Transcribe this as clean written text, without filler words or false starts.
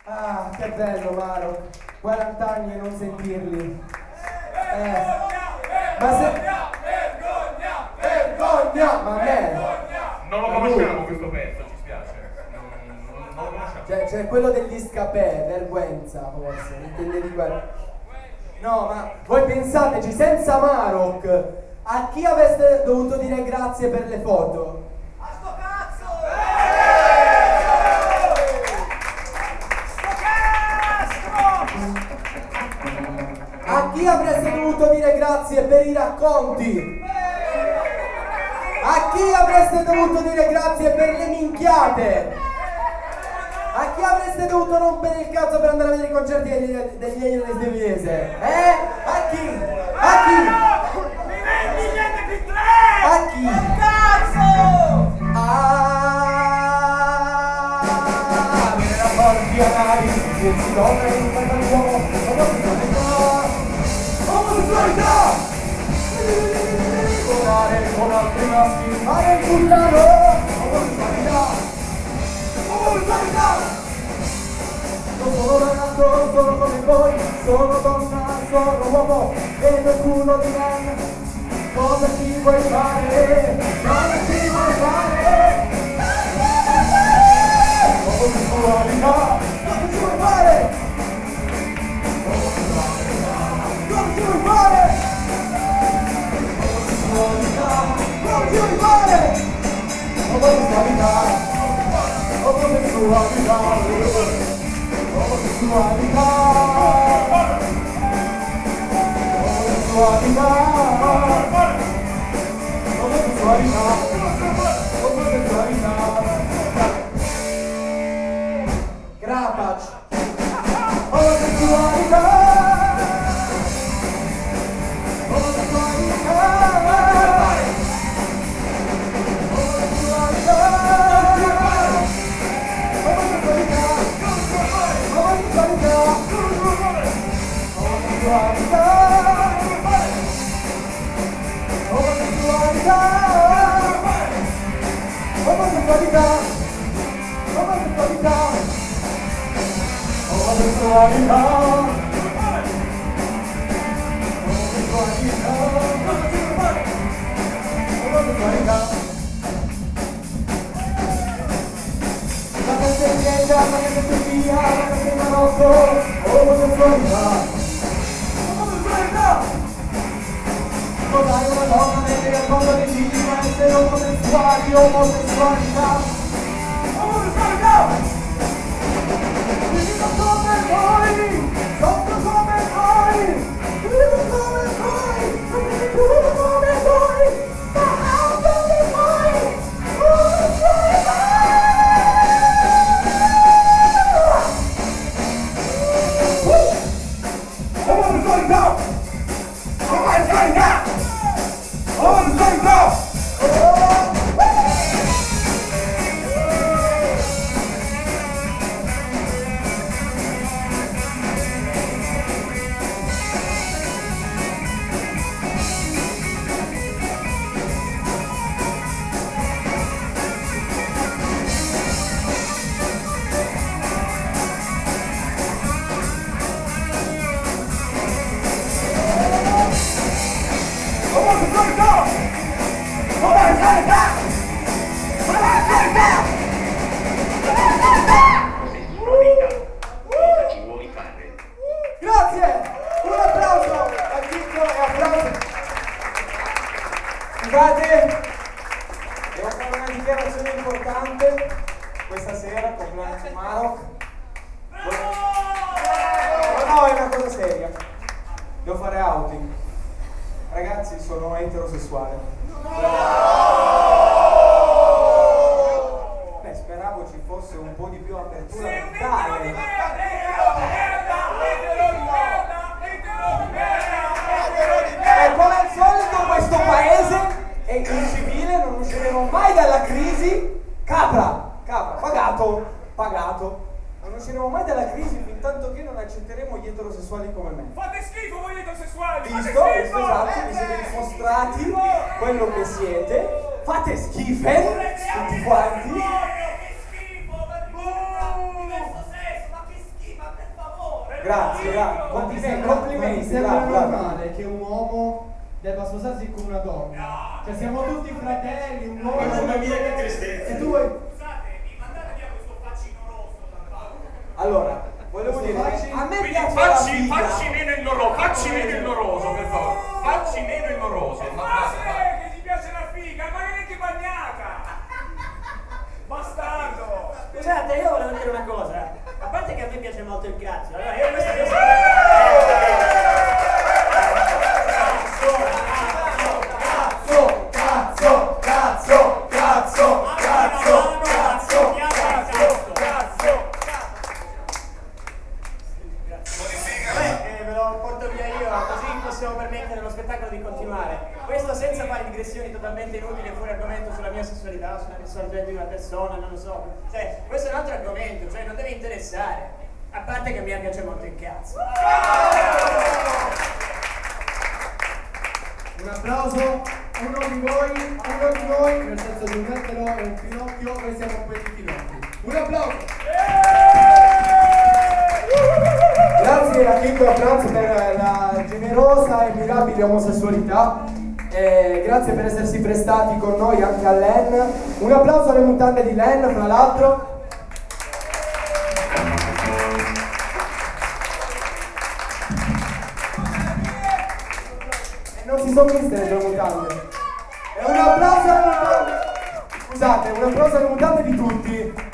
Ah, che bello, Maro. 40 anni e non sentirli. Ma se... Vergogna! Ma a me... Non lo conosciamo questo pezzo, ci spiace. Non lo conosciamo. C'è quello degli scapè, vergüenza forse, intendevi quello. No, ma voi pensateci, senza Marok, a chi avreste dovuto dire grazie per le foto? A sto cazzo! A chi avreste dovuto dire grazie per i racconti? A chi avreste dovuto dire grazie per le minchiate? A chi avreste dovuto rompere il cazzo per andare a vedere i concerti degli Aliens di Viese? A chi? A chi? Mi vendi gli MP3! A chi? Cazzo! Nella porti anali, che si dona in mezzo all'uomo, omosessualità! Volare con altri maschi, fare il cullano, omosessualità! Non sono ragazzo, sono come voi, sono donna, sono uomo, vedo il culo di me. Cosa ci vuoi fare? Cosa ci vuoi fare? Omosessualità, cosa ci vuoi fare? Cosa ci vuoi fare? Omosessualità, cosa ci vuoi fare? Omosessualità. Omosessualità, omosessualità, omosessualità, omosessualità, omosessualità. Grapac, omosessualità, omosessualità. Dai una donna nelle cosa legittima essere omosessuali, omosessualità, omosessualità! Vivo come voi, sono come voi, vivo come voi, vivo come voi, ma anche di voi, omosessualità! Omosessualità! Omosessualità! Grazie! Un applauso a Chicco e applauso. Scusate, devo fare una dichiarazione importante questa sera, compleanno di Marok. No, è una cosa seria. Devo fare outing. Ragazzi, sono eterosessuale. Beh, speravo ci fosse un po' di più apertura mentale. E come al solito questo paese è incivile, non usciremo mai dalla crisi. Capra, pagato. Non usciremo mai dalla crisi fin tanto che non accetteremo gli eterosessuali come me. Fate schifo voi eterosessuali! Visto, esatto, vi siete dimostrati quello che siete. Fate schife tutti quanti. Che schifo! Diverso sesso, ma che schifo! Grazie, complimenti, complimenti. Mi sembra bravo, bravo. normale che un uomo debba sposarsi con una donna. Cioè siamo tutti fratelli, un uomo. Mamma mia, che tristezza. E tu vuoi. Scusate, mi mandate via questo faccino rosso dal palco. Allora, volevo dire, a me Quindi piace la facci figa. meno il noroso, facci meno il noroso, per favore. Facci meno il noroso. Ma basta, basta. Che ti piace la figa, ma neanche bagnata. Bastardo. Scusate, io volevo dire una cosa. A parte che a me piace molto il cazzo. Allora, io questo ve lo porto via io, così possiamo permettere allo spettacolo di continuare. Questo senza fare digressioni totalmente inutili e fuori argomento sulla mia sessualità, sulla sessualità di una persona, non lo so. Cioè, questo è un altro argomento, cioè non deve interessare. A parte che a me piace molto il cazzo. Un applauso, uno di noi, nel senso di un etero e un Pinocchio, noi siamo quelli Pinocchi. Un applauso! Grazie a Chicco e a Franz per la generosa e mirabile omosessualità. Grazie per essersi prestati con noi anche a Len. Un applauso alle mutande di Len, fra l'altro. Non si sono viste le tue mutande. E un applauso alle mutande. Scusate, un applauso alle mutande di tutti.